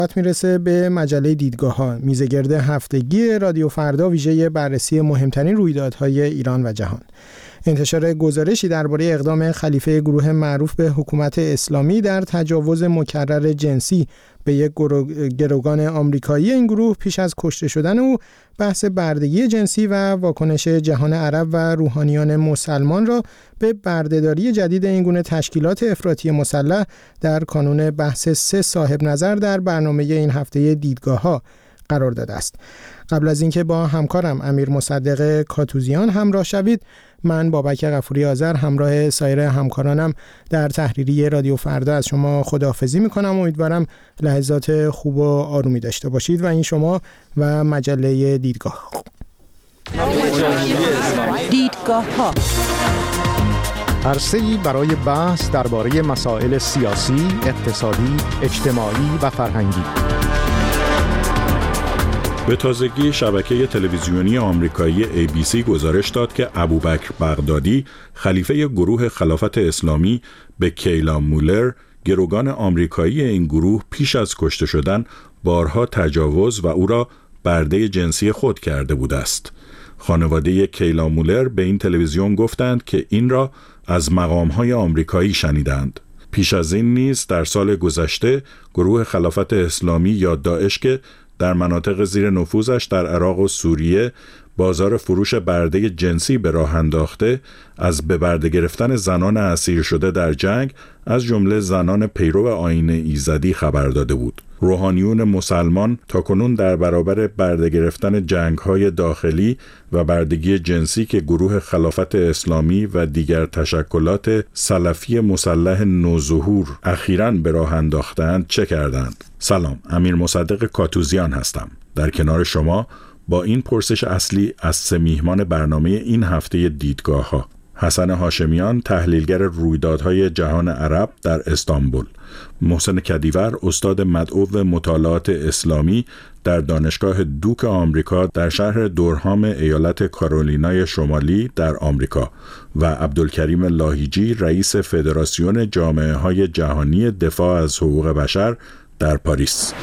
میرسه به مجله دیدگاه‌ها، میزگرد هفتگی رادیو فردا ویژه بررسی مهمترین رویدادهای ایران و جهان. انتشار گزارشی درباره اقدام خلیفه گروه معروف به حکومت اسلامی در تجاوز مکرر جنسی به یک گروگان آمریکایی این گروه پیش از کشته شدن او، بحث بردگی جنسی و واکنش جهان عرب و روحانیان مسلمان را به بردهداری جدید این گونه تشکیلات افراطی مسلح در کانون بحث 3 صاحب نظر در برنامه این هفته دیدگاه‌ها قرار داده است. قبل از اینکه با همکارم امیر مصدق کاتوزیان همراه شوید، من بابک غفوری آذر همراه سایر همکارانم در تحریریه رادیو فردا از شما خداحافظی میکنم. امیدوارم لحظات خوب و آرومی داشته باشید و این شما و مجله دیدگاه. دیدگاه‌ها عرصه‌ای برای بحث درباره مسائل سیاسی، اقتصادی، اجتماعی و فرهنگی. به تازگی شبکه تلویزیونی آمریکایی ABC گزارش داد که ابوبکر بغدادی، خلیفه گروه خلافت اسلامی، به کیلا مولر، گروگان آمریکایی این گروه، پیش از کشته شدن بارها تجاوز و او را برده جنسی خود کرده بوده است. خانواده کیلا مولر به این تلویزیون گفتند که این را از مقام‌های آمریکایی شنیدند. پیش از این نیز در سال گذشته گروه خلافت اسلامی یا داعش که در مناطق زیر نفوذش در عراق و سوریه بازار فروش برده جنسی به راه انداخته، از به برده گرفتن زنان اسیر شده در جنگ از جمله زنان پیرو آیین ایزدی خبر داده بود. روحانیون مسلمان تاکنون در برابر برده گرفتن جنگ‌های داخلی و بردگی جنسی که گروه خلافت اسلامی و دیگر تشکلات سلفی مسلح نوظهور اخیراً به راه انداختند چه کردند؟ سلام، امیر مصدق کاتوزیان هستم. در کنار شما با این پرسش اصلی از 3 میهمان برنامه این هفته دیدگاه‌ها: حسن هاشمیان، تحلیلگر رویدادهای جهان عرب در استانبول; محسن کدیور، استاد مدعو مطالعات اسلامی در دانشگاه دوک آمریکا در شهر دورهام ایالت کارولینای شمالی در آمریکا; و عبدالکریم لاهیجی، رئیس فدراسیون جامعه‌های جهانی دفاع از حقوق بشر در پاریس.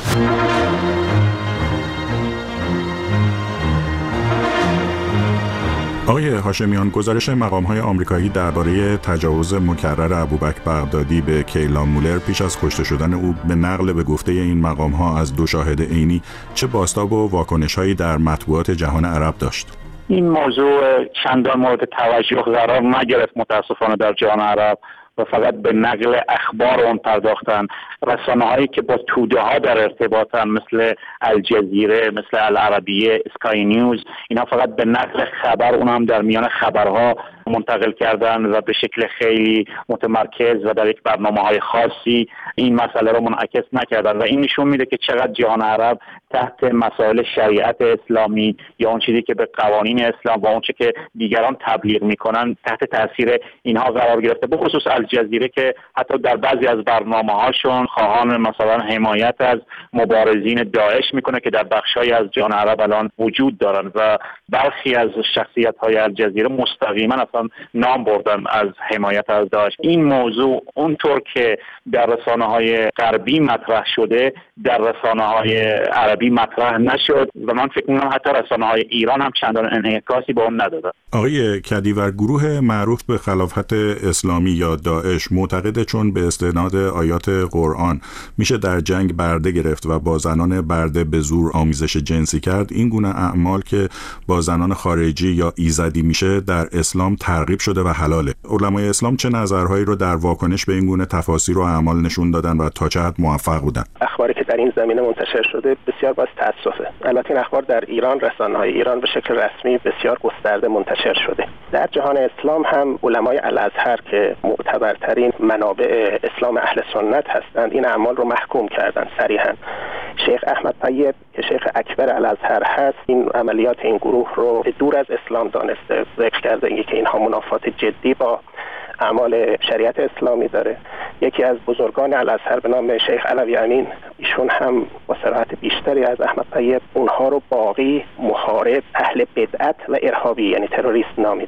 آقای هاشمیان، گزارش مقام‌های آمریکایی درباره تجاوز مکرر ابوبکر بغدادی به کیلا مولر پیش از کشته شدن او به نقل به گفته این مقام‌ها از 2 شاهد عینی چه بازتاب و واکنش‌هایی در مطبوعات جهان عرب داشت؟ این موضوع چندان مورد توجه قرار نگرفت متاسفانه در جهان عرب و فقط به نقل اخبار اون پرداختن. رسانه‌هایی که با توده‌ها در ارتباطن مثل الجزیره، مثل العربیه، اسکای نیوز، اینا فقط به نقل خبر، اون هم در میان خبرها منتقل کردن و به شکل خیلی متمرکز و در یک برنامه‌های خاصی این مسئله رو منعکس نکردن و این نشون میده که چقدر جهان عرب تحت مسائل شریعت اسلامی یا اون چیزی که به قوانین اسلام و اون چیزی که دیگران تبلیغ میکنن تحت تاثیر اینها قرار گرفته. به خصوص الجزیره که حتی در بعضی از برنامه‌هاشون خواهان مثلا حمایت از مبارزین داعش میکنه که در بخش‌های از جهان عرب الان وجود دارن و برخی از شخصیت‌های الجزیره مستقیما اصلا نام بردن از حمایت از داعش. این موضوع اونطور که در رسانه‌های غربی مطرح شده در رسانه‌های عربی مطرح نشد و من فکر می‌کنم حتی رسانه‌های ایران هم چندان انعکاسی به اون ندادن. آقای کدیور، گروه معروف به خلافت اسلامی یا داعش معتقده چون به استناد آیات قرآن میشه در جنگ برده گرفت و با زنان برده به زور آمیزش جنسی کرد، این گونه اعمال که با زنان خارجی یا ایزدی میشه در اسلام ترغیب شده و حلاله. علمای اسلام چه نظرهایی رو در واکنش به این گونه تفاسیر و اعمال نشون دادن و تا چه حد موفق بودن؟ اخباری که در این زمینه منتشر شده بسیار باعث تأسفه. البته این اخبار در ایران، رسانه‌های ایران به شکل رسمی بسیار گسترده منتشر شده. در جهان اسلام هم علمای الازهر که معتبرترین منابع اسلام اهل سنت هستند این اعمال رو محکوم کردن صریحا. شیخ احمد طیب که شیخ اکبر الازهر هست این عملیات این گروه رو دور از اسلام دانسته، ذکر کرده که اینها منافات جدی با اعمال شریعت اسلامی داره. یکی از بزرگان الازهر به نام شیخ علوی امین، ایشون هم با صراحت بیشتری از احمد طیب اونها رو باغی، محارب، اهل بدعت و ارهابی یعنی تروریست نامیده.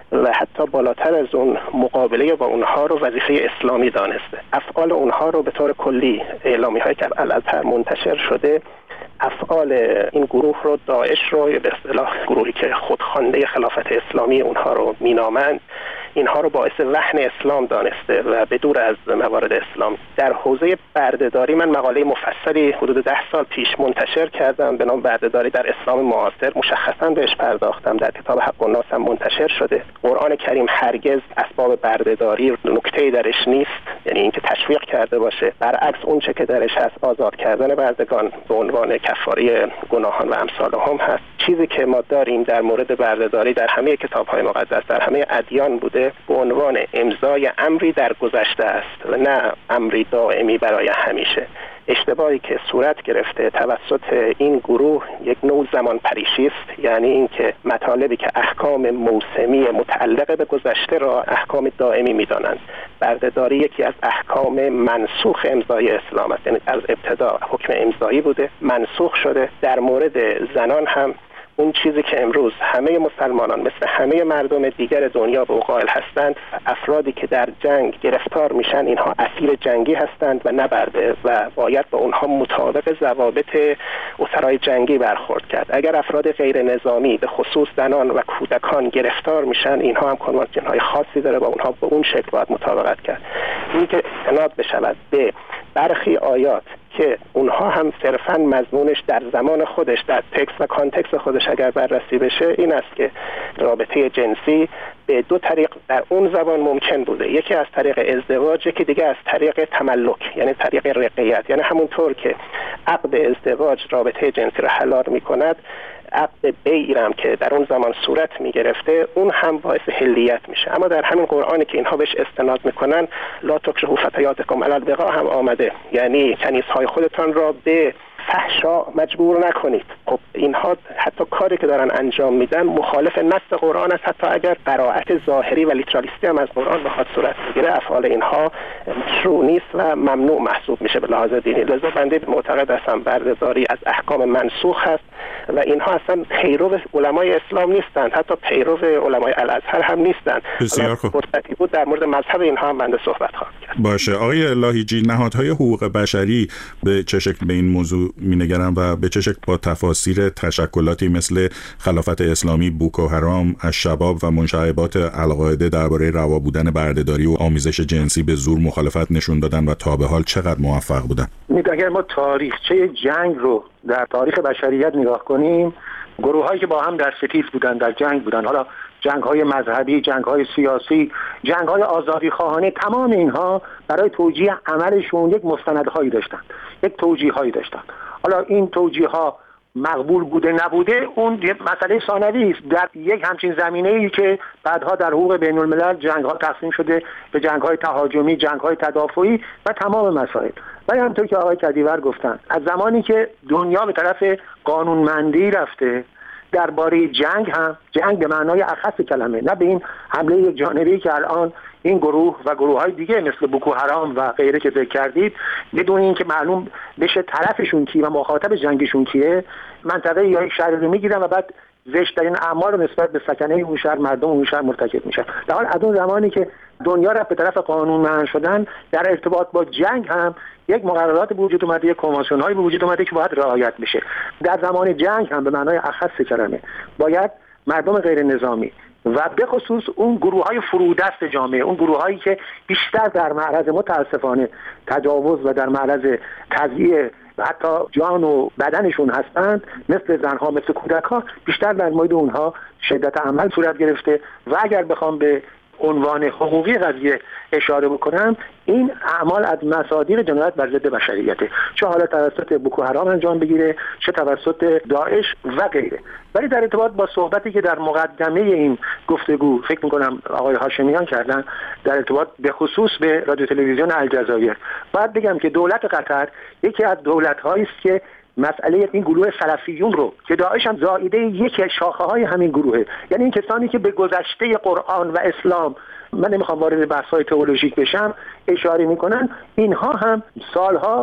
و حتی بالاتر از اون مقابله با اونها رو وظیفه اسلامی دانسته. افعال اونها رو به طور کلی اعلامیه‌هایی که الازهر منتشر شده، افعال این گروه رو، داعش رو، به اصطلاح گروهی که خودخوانده خلافت اسلامی اونها رو مینامند، اینها رو باعث وهن اسلام دانسته و به دور از موارد اسلام. در حوزه بردهداری من مقاله مفصلی حدود 10 سال پیش منتشر کردم به نام بردهداری در اسلام معاصر، مشخصا بهش پرداختم. در کتاب حق الناس هم منتشر شده. قرآن کریم هرگز اسباب بردهداری نکته‌ای درش نیست، یعنی اینکه تشویق کرده باشه. برعکس اون چه که درش هست آزاد کردن بردگان به عنوان کفاره گناهان و امثالهم هست. چیزی که ما داریم در مورد بردهداری در همه کتاب‌های مقدس، در همه ادیان بوده، به عنوان امضای امری در گذشته است و نه امری دائمی برای همیشه. اشتباهی که صورت گرفته توسط این گروه یک نوع زمان پریشی است، یعنی اینکه مطالبی که احکام موسمی متعلق به گذشته را احکام دائمی می‌دانند. بردهداری یکی از احکام منسوخ امضای اسلام است، یعنی از ابتدا حکم امضایی بوده، منسوخ شده. در مورد زنان هم اون چیزی که امروز همه مسلمانان مثل همه مردم دیگر دنیا به او قائل هستند، افرادی که در جنگ گرفتار میشن اینها اسیر جنگی هستند و نبرده و باید با اونها مطابق ضوابط اسرای جنگی برخورد کرد. اگر افراد غیر نظامی به خصوص زنان و کودکان گرفتار میشن، اینها هم کنوانسیون‌های خاصی داره، با اونها به اون شکل باید مطابقت کرد. این که استناد بشود به برخی آیات که اونها هم صرفاً مضمونش در زمان خودش، در تکست و کانتکست خودش اگر بررسی بشه، این است که رابطه جنسی به دو طریق در اون زبان ممکن بوده. یکی از طریق ازدواج، یکی دیگه از طریق تملک، یعنی طریق رقیت. یعنی همونطور که عقد ازدواج رابطه جنسی را حلال می‌کند، عقد بیعم که در اون زمان صورت می‌گرفته اون هم باعث حلیت میشه. اما در همین قرآنی که اینها بهش استناد میکنن، لا تکرهوا فتیاتکم علی البغاء هم آمده، یعنی کنیزهای خودتان را به فحشا مجبور نکنید. خب اینها حتی کاری که دارن انجام میدن مخالف نص قرآن است، حتی اگر قرائت ظاهری و لیترالیستی هم از قرآن بخواد صورت بگیره، افعال اینها مشروع نیست و ممنوع محسوب میشه به لحاظ دینی. لذا بنده معتقد هستم بردهداری از احکام منسوخ هست و اینها اصلا پیرو علمای اسلام نیستند، حتی پیرو علمای الازهر هم نیستند. بسیار خوب. فرصتی بود در مورد مذهب اینها هم بنده صحبت خواهم کرد. باشه آقای لاهیجی، نهادهای حقوق بشری به چه شکل به این موضوع می‌نگرند و به چه شکل با تفاسیر تشکلاتی مثل خلافت اسلامی، بوکو حرام، الشباب و منشعبات القاعده درباره روا بودن بردهداری و آمیزش جنسی به زور مخالفت نشون دادن و تا به حال چقدر موفق بودن؟ اگر ما تاریخچه جنگ رو در تاریخ بشریت نگاه کنیم، گروه‌هایی که با هم در ستیز بودن، در جنگ بودن، حالا جنگ‌های مذهبی، جنگ‌های سیاسی، جنگ‌های آزادی‌خواهانه، تمام اینها برای توجیه عملشون یک مستندهایی داشتن، یک توجیه‌هایی داشتن. حالا این توجیه‌ها مقبول بوده نبوده اون مسئله ثانوی است. در یک همچین زمینه‌ای که بعدها در حقوق بین‌الملل جنگ‌ها تقسیم شده به جنگ‌های تهاجمی، جنگ‌های تدافعی و تمام مسائل. و همونطور که آقای کدیور گفتن، از زمانی که دنیا به طرف قانونمندی رفته، درباره جنگ هم، جنگ به معنای اخص کلمه، نه به این حمله یک جانبه‌ای که الان این گروه و گروه‌های دیگه مثل بوکو حرام و غیره که ذکر کردید، بدون اینکه معلوم بشه طرفشون کی و مخاطب جنگشون کیه، منطقه یا یک شهر رو میگیرن و بعد زشت‌ترین اعمال رو نسبت به سکنه اون شهر، مردم اون شهر مرتکب میشن. در حال از اون زمانی که دنیا رفت به طرف قانونمند شدن، در ارتباط با جنگ هم یک مقررات به وجود اومده، یک کنوانسیون‌هایی به وجود اومده که باید رعایت بشه. در زمان جنگ هم به معنای اخص کلمه باید مردم غیر نظامی و به خصوص اون گروه‌های فرودست جامعه، اون گروه‌هایی که بیشتر در معرض متاسفانه تجاوز و در معرض تضییع و حتی جان و بدنشون هستند، مثل زنها، مثل کودک‌ها، بیشتر در مورد اونها شدت عمل صورت گرفته. و اگر بخوام به عنوان حقوقی قضیه اشاره بکنم، این اعمال از مصادیق جنایت بر ضد بشریته، چه حالا توسط بوکو حرام انجام بگیره، چه توسط داعش و غیره. ولی در ارتباط با صحبتی که در مقدمه این گفتگو فکر می‌کنم آقای هاشمیان کردن در ارتباط به خصوص به رادیو تلویزیون الجزایر، باید بگم که دولت قطر یکی از دولت‌هایی است که مسئله این گروه سلفیون رو که داعش هم زائیده یک شاخه‌های همین گروهه، یعنی این کسانی که به گذشته قرآن و اسلام، من نمیخوام وارد بحث‌های تئولوژیک بشم، اشاره میکنن، اینها هم سالها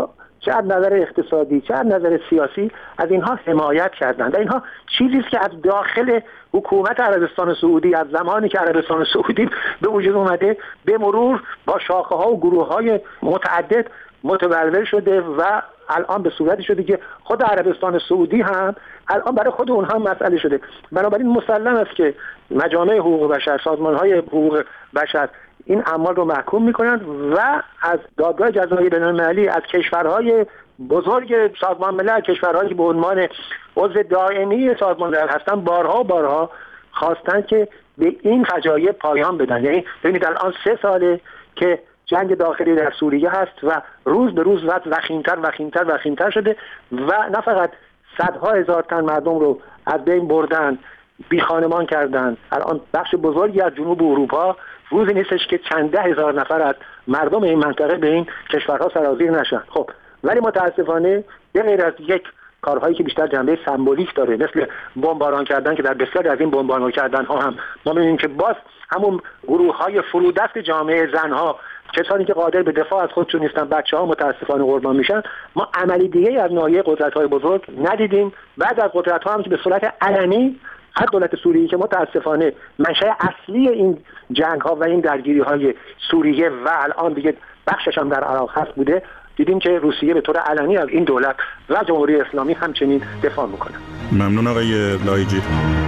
چه از نظر اقتصادی چه از نظر سیاسی از اینها حمایت کردند. و اینها چیزی است که از داخل حکومت عربستان سعودی از زمانی که عربستان سعودی به وجود اومده به مرور با شاخه ها و گروه های متعدد متولد شده و الان به صورتی شده که خود عربستان سعودی هم الان برای خود اونها مسئله شده. بنابراین مسلم است که مجامع حقوق بشر، سازمان‌های حقوق بشر این اعمال رو محکوم می‌کنند و از دادگاه جزایی بین‌المللی، از کشورهای بزرگ سازمان ملل، کشورهایی که به عنوان عضو دائمی سازمان ملل هستند بارها خواستن که به این فجایع پایان بدن. یعنی ببینید الان 3 ساله که جنگ داخلی در سوریه هست و روز به روز وخیم‌تر شده و نه فقط صدها هزار تن مردم رو از بین بردن، بی خانمان کردن. الان بخش بزرگی از جنوب اروپا روزی نیستش که چند ده هزار نفر از مردم این منطقه به این کشورها سرازیر نشن. خب ولی متاسفانه به غیر از یک کارهایی که بیشتر جنبه سمبولیک داره مثل بمباران کردن که در بسیاری از این بمباران کردن ها هم ما می‌بینیم که باز همون گروه‌های فرودست جامعه زن‌ها، کسانی که قادر به دفاع از خودشون نیستن، بچه‌ها متاسفانه قربان میشن. ما عملی دیگه از ناحیه قدرت‌های بزرگ ندیدیم. بعد از قدرت‌ها هم که به صورت علنی از دولت سوریه که متاسفانه منشأ اصلی این جنگ‌ها و این درگیری‌های سوریه و الان دیگه بخشش هم در عراق هست بوده، دیدیم که روسیه به طور علنی از این دولت و جمهوری اسلامی همچنین دفاع میکنه. ممنون آقای لاهیجی.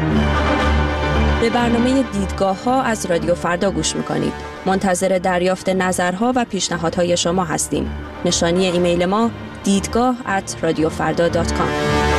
به برنامه دیدگاه‌ها از رادیو فردا گوش میکنید. منتظر دریافت نظرها و پیشنهادهای شما هستیم. نشانی ایمیل ما دیدگاه@radiofarda.com.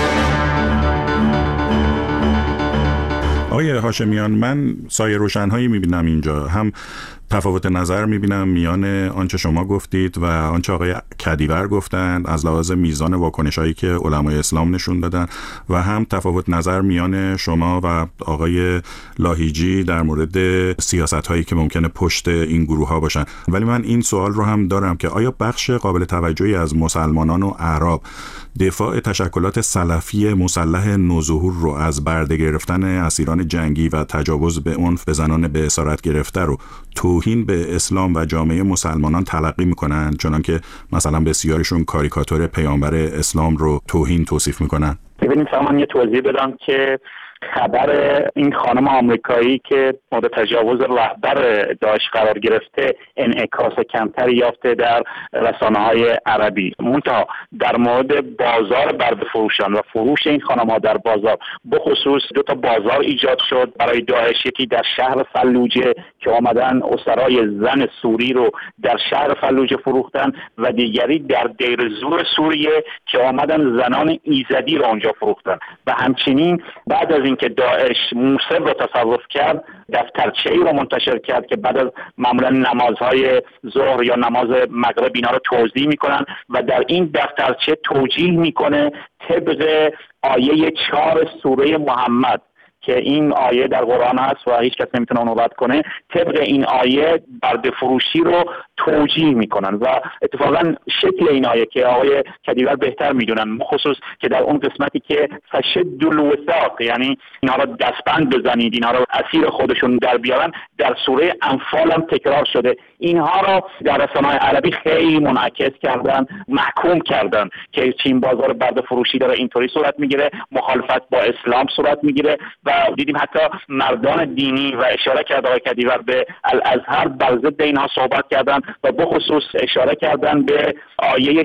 آقای هاشمیان، من سایه روشن‌هایی می‌بینم اینجا، هم تفاوت نظر می‌بینم میان آنچه شما گفتید و آنچه آقای کدیور گفتند از لحاظ میزان واکنش‌هایی که علمای اسلام نشون دادن و هم تفاوت نظر میان شما و آقای لاهیجی در مورد سیاست‌هایی که ممکنه پشت این گروه‌ها باشن. ولی من این سوال رو هم دارم که آیا بخش قابل توجهی از مسلمانان و اعراب دفاع تشکلات سلفی مسلح نوظهور رو از برده گرفتن اسیران جنگی و تجاوز به عنف به زنان به اسارت گرفته رو توهین به اسلام و جامعه مسلمانان تلقی میکنن، چنان که مثلا بسیارشون کاریکاتور پیامبر اسلام رو توهین توصیف میکنن؟ ببینید من یه توضیح بدم که خبر این خانم آمریکایی که مورد تجاوز رهبر داعش قرار گرفته انعکاس کمتری یافته در رسانه‌های عربی. منتها در مورد بازار برده فروشان و فروش این خانم‌ها در بازار، بخصوص 2 تا بازار ایجاد شد برای داعش، یکی در شهر فلوجه که آمدن اسرای زن سوری رو در شهر فلوجه فروختن و دیگری در دیر زور سوریه که آمدن زنان ایزدی رو اونجا فروختن. و همچنین بعد از اینکه داعش موصل رو تصرف کرد، دفترچه‌ای رو منتشر کرد که بعد از معمولا نمازهای ظهر یا نماز مغرب اینا رو توضیح میکنن و در این دفترچه توجیه میکنه طبق آیه 4 سوره محمد که این آیه در قرآن هست و هیچ کس نمیتونه اونو رد کنه. طبق این آیه برده فروشی رو توجیه میکنن و اتفاقا شکل این آیه که آقای کدیور بهتر میدونن، خصوص که در اون قسمتی که فشد الوثاق، یعنی اینا رو دستبند بزنید، اینا رو اسیر خودشون در بیارن، در سوره انفال هم تکرار شده. اینها رو در رسانه‌های عربی خیلی منعکس کردن، محکوم کردن که چین بازار برده فروشی داره اینطوری صورت میگیره، مخالفت با اسلام صورت میگیره و دیدیم حتی مردان دینی و اشاره کرد آقای کدیور به الازهر بر ضد اینها صحبت کردن و بخصوص اشاره کردن به آیه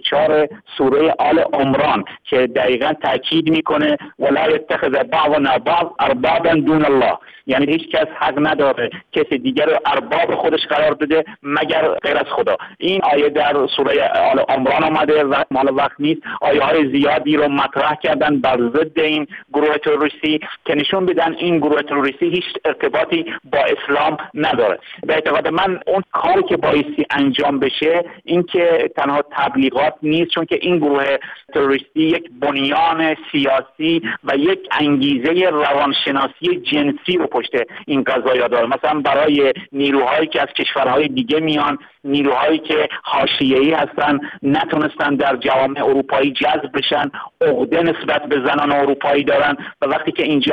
64 سوره آل عمران که دقیقاً تاکید میکنه ولا یتخذ بعضنا بعض اربابا دون الله، یعنی هیچ کس حق نداره کسی دیگر رو ارباب خودش قرار بده مگر غیر از خدا. این آیه در سوره آل عمران آمده و مال وقت نیست آیه های زیادی رو مطرح کردن بر ضد این گروه تروریستی که نشون بدن این گروه تروریستی هیچ ارتباطی با اسلام نداره. به اعتقاد من اون کاری که بایستی انجام بشه این که تنها تبلیغات نیست، چون که این گروه تروریستی یک بنیان سیاسی و یک انگیزه روانشناسی جنسی رو پشت این قضایا داره. مثلا برای نیروهایی که از کشورهای دیگه میان، نیروهایی که حاشیه‌ای هستن، نتونستن در جوامع اروپایی جذب بشن، عقده نسبت به زنان اروپایی دارن و وقتی که اینجا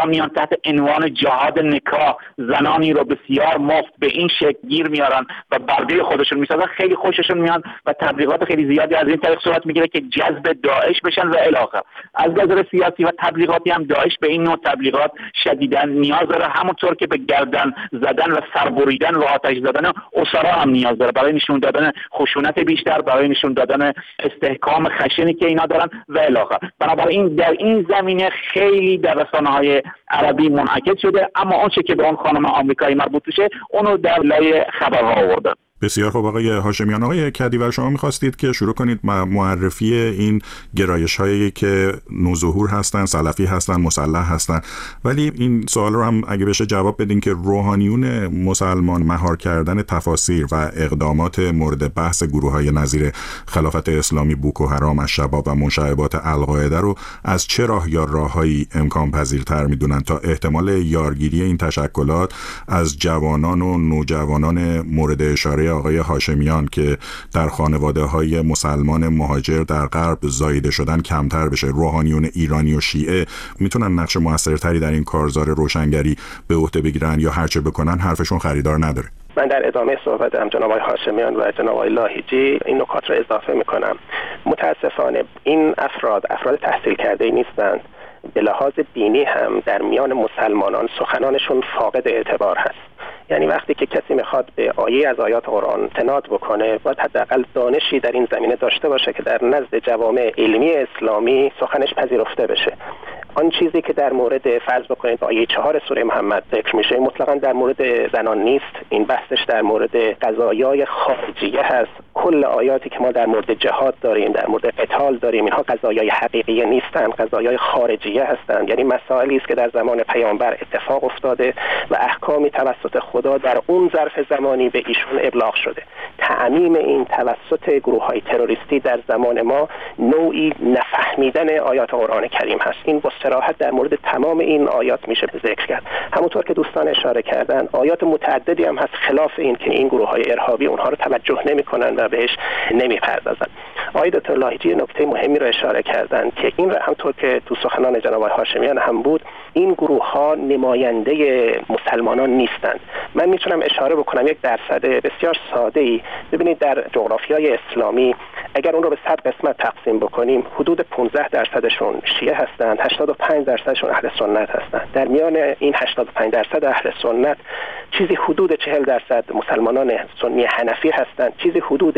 اینجا میان تحت عنوان جهاد نکاح زنانی رو بسیار مفت به این شکل گیر میارن و برده خودشون میسازن، خیلی خوششون میاد و تبلیغات خیلی زیادی از این طریق صورت میگیره که جذب داعش بشن و الی آخر. از نظر سیاسی و تبلیغاتی هم داعش به این نوع تبلیغات شدیداً نیاز داره، همونطور که به گردن زدن و سربریدن و آتش زدن اسرا هم نیاز داره برای نشون دادن خشونت بیشتر، برای نشون دادن استحکام خشنی که اینا دارن و الی آخر. بنابراین در این زمینه خیلی در رسانه‌های عربی منعکس شده، اما اون چه که به اون خانم آمریکایی مربوط میشه اونو در لایه خبرها آوردن. بسیار خوب آقای هاشمیان. آقای کدیور، شما می‌خواستید که شروع کنید معرفی این گرایش‌هایی که نوظهور هستن، سلفی هستن، مسلح هستن، ولی این سوال رو هم اگه بشه جواب بدین که روحانیون مسلمان مهار کردن تفاسیر و اقدامات مورد بحث گروه‌های نظیر خلافت اسلامی، بوکو حرام، الشباب و منشعبات القاعده رو از چه راه یا راه‌هایی امکان پذیرتر می‌دونن تا احتمال یارگیری این تشکلات از جوانان و نوجوانان مورد اشاره آقای هاشمیان که در خانواده‌های مسلمان مهاجر در غرب زاییده شدن کمتر بشه؟ روحانیون ایرانی و شیعه میتونن نقش موثرتری در این کارزار روشنگری به عهده بگیرن یا هرچه بکنن حرفشون خریدار نداره؟ من در ادامه صحبتم جناب آقای هاشمیان و جناب آقای لاهیجی این نکات را اضافه میکنم. متاسفانه این افراد تحصیل کرده نیستند. به لحاظ دینی هم در میان مسلمانان سخنانشون فاقد اعتبار هست. یعنی وقتی که کسی میخواد به آیه از آیات قرآن استناد بکنه باید حداقل دانشی در این زمینه داشته باشه که در نزد جوامع علمی اسلامی سخنش پذیرفته بشه. آن چیزی که در مورد فرض بکنید آیه 4 سوره محمد ذکر میشه مطلقاً در مورد زنان نیست. این بحثش در مورد قضایای خارجیه هست. کل آیاتی که ما در مورد جهاد داریم، در مورد قتال داریم، اینها قضایای حقیقی نیستند، قضایای خارجیه هستند. یعنی مسائلی است که در زمان پیامبر اتفاق افتاده و احکامی توسط خدا در اون ظرف زمانی به ایشون ابلاغ شده. تعمیم این توسط گروه‌های تروریستی در زمان ما نوعی نفهمیدن آیات قرآن کریم هست. این با صراحت در مورد تمام این آیات میشه ذکر کرد. همونطور که دوستان اشاره کردن آیات متعددی هم هست خلاف این که این گروه‌های ارهابی اونها رو توجه نمی‌کنن و بهش نمی‌پردازن. آقای دکتر لاهیجی نکته مهمی رو اشاره کردن که این همونطور که تو سخنان جناب هاشمیان هم بود، این گروه‌ها نماینده مسلمانان نیستند. من میتونم اشاره بکنم یک درصد بسیار ساده‌ای. ببینید در جغرافیای اسلامی اگر اون رو به 100 قسمت تقسیم بکنیم حدود 15% شیعه هستند، 85% اهل سنت هستند. در میان این 85% اهل سنت چیزی حدود 40% مسلمانان سنی حنفی هستند، چیزی حدود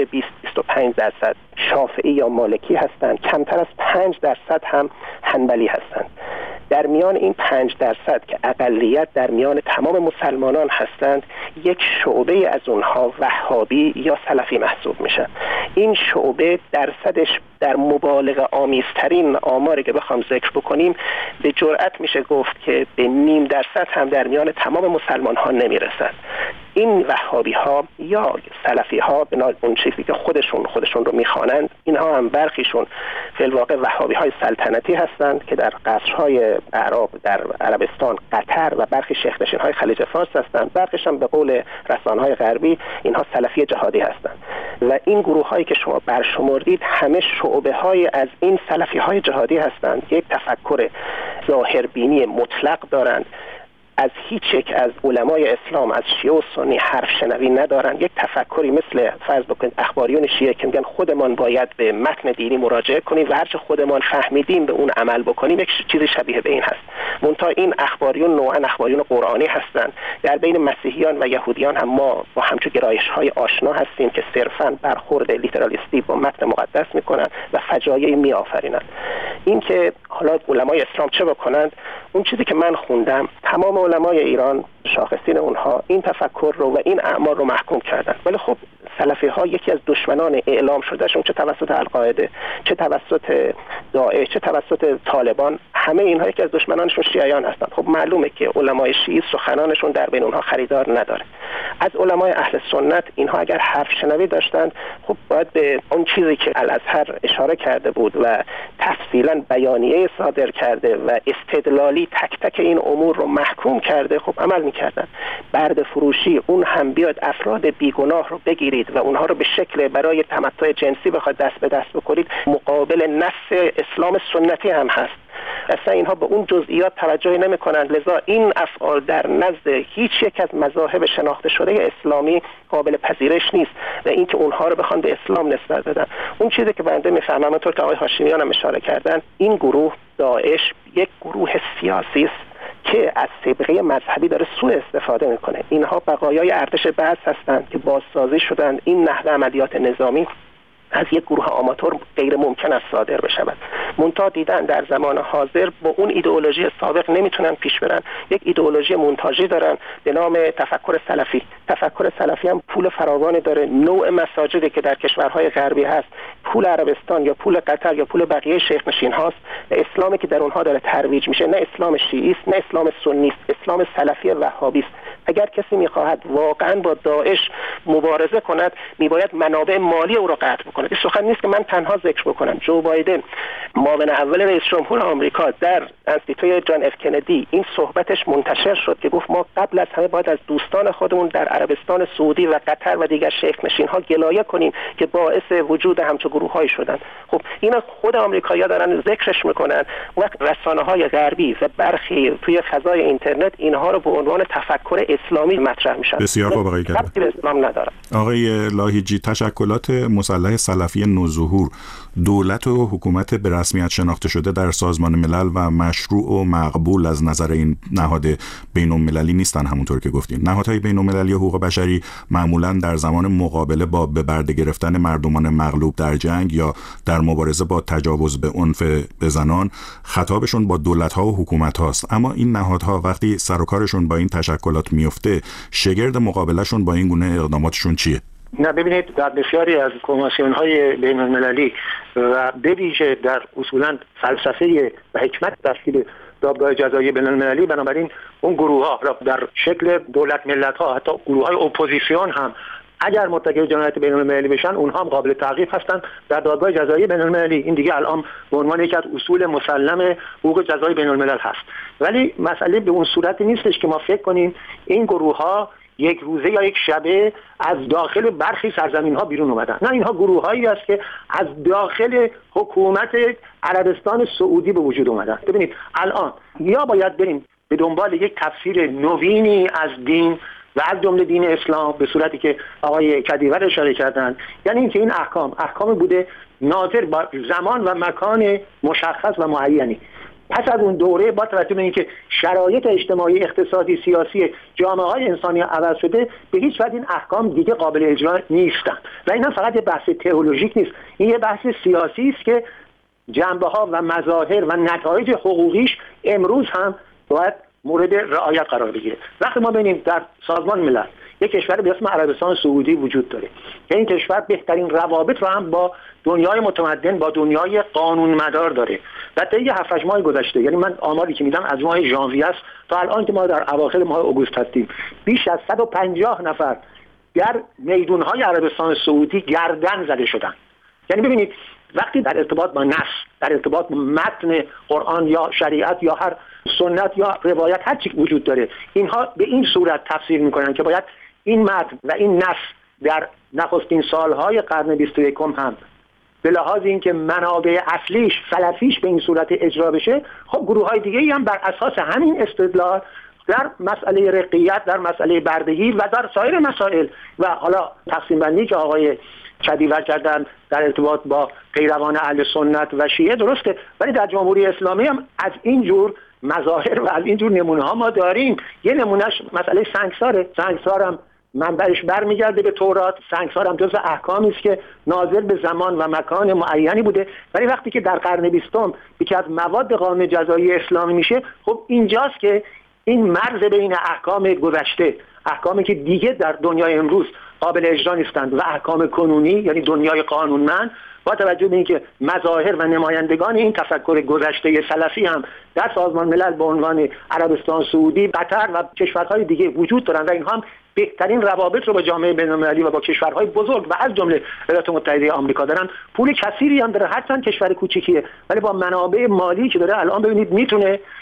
20-25% شافعی یا مالکی هستند، کمتر از 5% هم حنبلی هستند. در میان این 5% که اقلیت در میان تمام مسلمانان هستند، یک شعبه از اونها وهابی یا سلفی محسوب میشن. این شعبه درصدش در مبالغه آمیزترین آماری که بخوام ذکر بکنیم به جرئت میشه گفت که به 0.5% هم در میان تمام مسلمان ها نمیرسد. این وهابی ها یا سلفی ها به اون چیزی که خودشون رو میخوانند، اینها هم برخیشون فی الواقع وهابی های سلطنتی هستند که در قصرهای اعراب در عربستان، قطر و برخی شیخ نشین های خلیج فارس هستند. برخیش هم به قول رسانه های غربی اینها سلفی جهادی هستند. و این گروه هایی که شما برشمردید همه شعبه های از این سلفی های جهادی هستند. یک تفکر ظاهربینی مطلق دارند، از هیچ یک از علمای اسلام از شیعه و سنی حرف شنوی ندارن. یک تفکری مثل فرض بکنید اخباریون شیعه که میگن خودمان باید به متن دینی مراجعه کنیم و هرچه خودمان فهمیدیم به اون عمل بکنیم، یک چیزی شبیه به این هست. منتها این اخباریون نوعا اخباریون قرآنی هستند. در بین مسیحیان و یهودیان هم ما با همچون گرایش‌های آشنا هستیم که صرفاً برخورد لیترالیستی با متن مقدس میکنن و فجایعی میآفرینند. این که حالا علمای اسلام چه بکنند، اون چیزی که من خوندم تمام علمای ایران شاخصین اونها این تفکر رو و این اعمال رو محکوم کردن. ولی خب سلفی ها یکی از دشمنان اعلام شدهشون چه توسط القاعده، چه توسط داعش، چه توسط طالبان، همه اینها یکی از دشمنانشون شیعیان هستند. خب معلومه که علمای شیعی سخنانشون در بین اونها خریدار نداره. از علمای اهل سنت اینها اگر حرف شنوی داشتند خب باید به اون چیزی که الازهر اشاره کرده بود و تفصیلا بیانیه صادر کرده و استدلالی تک تک این امور رو محکوم کرده خب عمل میکردن. برد فروشی اون هم بیاد افراد بیگناه رو بگیرید و اونها رو به شکل برای تمتع جنسی بخواد دست به دست بکنید، مقابل نص اسلام سنتی هم هست. اصلا اینها به اون جزئیات توجه نمی‌کنند. لذا این افعال در نزد هیچ یک از مذاهب شناخته شده اسلامی قابل پذیرش نیست و اینکه اونها رو بخوان به اسلام نسبت بدن. اون چیزی که بنده میفهمم، همونطور که آقای هاشمیان هم اشاره کردن، این گروه داعش یک گروه سیاسی است که از صبغه مذهبی داره سوء استفاده میکنه. اینها بقایای ارتش بعث هستند که بازسازی شدن. این نحوه عملیات نظامی از یک گروه آماتور غیر ممکن است صادر بشود. منتها دیدن در زمان حاضر با اون ایدئولوژی سابق نمیتونن پیش برن. یک ایدئولوژی مونتاژی دارن به نام تفکر سلفی. تفکر سلفی هم پول فراوانی داره. نوع مساجدی که در کشورهای غربی هست، پول عربستان یا پول قطر یا پول بقیه شیخ نشین هاست. اسلامی که در اونها داره ترویج میشه نه اسلام شیعی است، نه اسلام سنی است، اسلام سلفی وهابی است. اگر کسی میخواهد واقعا با داعش مبارزه کند، میباید منابع مالی او را قطع بکنه. این سخن نیست که من تنها ذکر بکنم. جو بایدن، معاون اول رئیس جمهور آمریکا، در انستیتوی جان اف کندی این صحبتش منتشر شد که گفت ما قبل از همه باید از دوستان خودمون در عربستان سعودی و قطر و دیگر شیخ نشین ها گلایه کنیم که باعث وجود همچون گروه‌هایی شدن. خب اینا خود آمریکایی‌ها دارن ذکرش میکنن، وقت رسانه‌های غربی و برخی توی فضای اینترنت اینها رو به عنوان تفکر اسلامی مطرح میشن. بسیار خوب آقای گردن. اسلام نداره. آقای لاهیجی، تشکلات مسلح سلفی نوظهور دولت و حکومت به رسمیت شناخته شده در سازمان ملل و مشروع و مقبول از نظر این نهاد بین‌المللی نیستن. همونطور که گفتیم نهادهای بین‌المللی حقوق بشری معمولاً در زمان مقابله با به برده گرفتن مردمان مغلوب در جنگ یا در مبارزه با تجاوز به عنف به زنان خطابشون با دولت‌ها و حکومت‌هاست، اما این نهادها وقتی سر و کارشون با این تشکلات میفته، شگرد مقابلهشون با این گونه اقداماتشون چیه؟ نه، ببینید در بسیاری از کنوانسیون‌های بین‌المللی و به ویژه در اصولاً فلسفه و حکمت تشکیل دادگاه جزایی بین‌المللی، بنابراین اون گروه‌ها در شکل دولت ملت‌ها، حتی گروه‌های اپوزیسیون هم اگر مرتکب جنایت بین‌المللی بشن، اونها هم قابل تعقیب هستند در دادگاه جزایی بین‌المللی. این دیگه الان به عنوان یکی از اصول مسلم حقوق جزایی بین‌الملل هست. ولی مسئله به اون صورتی نیستش که ما فکر کنیم این گروه‌ها یک روزه یا یک شبه از داخل برخی سرزمین‌ها بیرون اومدن. نه، اینها گروه‌هایی است که از داخل حکومت عربستان سعودی به وجود اومدن. ببینید الان یا باید بریم به دنبال یک تفسیر نوینی از دین و از جمله دین اسلام به صورتی که آقای کدیور اشاره کردن، یعنی اینکه این احکام بوده ناظر با زمان و مکان مشخص و معینی. پس از اون دوره با توجه به اینکه شرایط اجتماعی، اقتصادی، سیاسی جامعه‌های انسانی عوض شده، به هیچ وجه این احکام دیگه قابل اجرا نیستن. و اینا فقط یه بحث تئولوژیک نیست، این یه بحث سیاسی است که جنبه‌ها و مظاهر و نتایج حقوقیش امروز هم باید مورد رعایت قرار بگیره. وقتی ما ببینیم در سازمان ملل یک کشور به اسم عربستان سعودی وجود داره که این کشور بهترین روابط رو هم با دنیای متمدن، با دنیای قانون مدار داره و طی 7-8 ماه گذشته، یعنی من آماری که میدم از ماه ژانویه است تا الان که ما در اواخر ماه آگوست هستیم، بیش از 150 نفر در میدان‌های عربستان سعودی گردن زده شدن. یعنی ببینید وقتی در ارتباط با نص، در ارتباط با متن قرآن یا شریعت یا هر سنت یا روایت هر چی وجود داره، اینها به این صورت تفسیر میکنن که باید این متن و این نص در نخستین سالهای قرن 21 هم به لحاظ اینکه منابع اصلیش سلفیش به این صورت اجرا بشه، خب گروه‌های دیگه‌ای هم بر اساس همین استدلال در مسئله رقیت، در مسئله بردگی و در سایر مسائل و حالا تقسیم بندی که آقای کدیور کردن در ارتباط با پیروان اهل سنت و شیعه درسته، ولی در جمهوری اسلامی هم از این جور مظاهر و از این جور نمونه ها ما داریم. یه نمونهش مسئله سنگساره. سنگسار هم منبعش برمیگرده به تورات. سنگسار هم جزء احکامی است که ناظر به زمان و مکان معینی بوده، ولی وقتی که در قرن 20 یکی از مواد قانون جزایی اسلامی میشه، خب اینجاست که این مرز بین احکام گذشته، احکامی که دیگه در دنیای امروز قابل اجرا نیستند، و احکام کنونی یعنی دنیای قانونمند، با توجه به اینکه مظاهر و نمایندگان این تفکر گذشته سلفی هم در سازمان ملل به عنوان عربستان سعودی، قطر و کشورهای دیگه وجود دارند و اینها هم بهترین روابط رو با جامعه بین‌المللی و با کشورهای بزرگ و از جمله ایالات متحده آمریکا دارن. پول کثیری هم داره، هرچند کشور کوچیکیه، ولی با منابع مالی که داره الان ببینید میتونه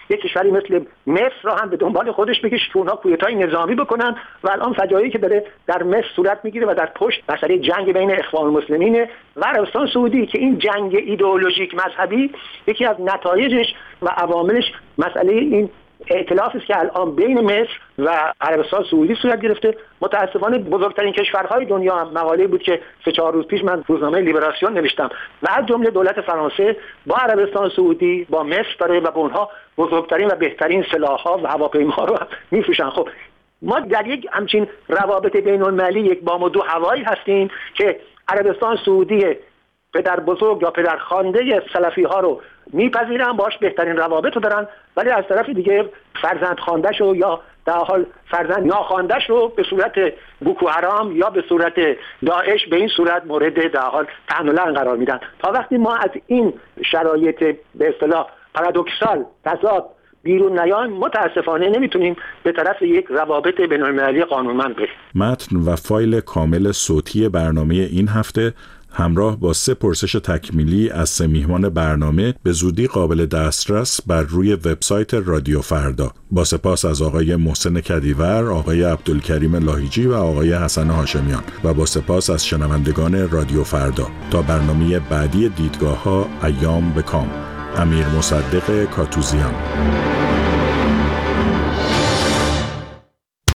یک کشوری مثل مصر را هم به دنبال خودش بکشه که اونها کودتای نظامی بکنن و الان فجایعی که داره در مصر صورت میگیره و در پشت مسئله جنگ بین اخوان المسلمین و عربستان سعودی که این جنگ ایدئولوژیک مذهبی یکی از نتایجش و عواملش مسئله این ائتلافی است که الان بین مصر و عربستان سعودی صورت گرفته. متاسفانه بزرگترین کشورهای دنیا هم مقاله بود که 3-4 روز پیش من روزنامه لیبراسیون نوشتم و از جمله دولت فرانسه با عربستان سعودی با مصر داره و به اونها بزرگترین و بهترین سلاح‌ها و هواپیماها رو میفروشن. خب ما در یک همچین روابط بین‌المللی یک بام و دو هوایی هستیم که عربستان سعودی پدر بزرگ یا پدر خوانده سلفی ها رو میپذیرن، باش بهترین روابط رو دارن، ولی از طرف دیگه فرزند خوانده‌ش رو یا در حال فرزند ناخوانده‌ش رو به صورت بوکو حرام یا به صورت داعش به این صورت مورد در حال طعن و لعن قرار میدن. تا وقتی ما از این شرایط به اصطلاح پارادوکسال تضاد بیرون نیایم متاسفانه نمیتونیم به طرف یک روابط بین‌المللی قانونمند بریم. متن و فایل کامل صوتی برنامه این هفته همراه با 3 پرسش تکمیلی از 3 میهمان برنامه به زودی قابل دسترس بر روی وبسایت رادیو فردا. با سپاس از آقای محسن کدیور، آقای عبدالکریم لاهیجی و آقای حسن هاشمیان و با سپاس از شنوندگان رادیو فردا. تا برنامه بعدی دیدگاه‌ها، ایام به کام. امیر مصدق کاتوزیان.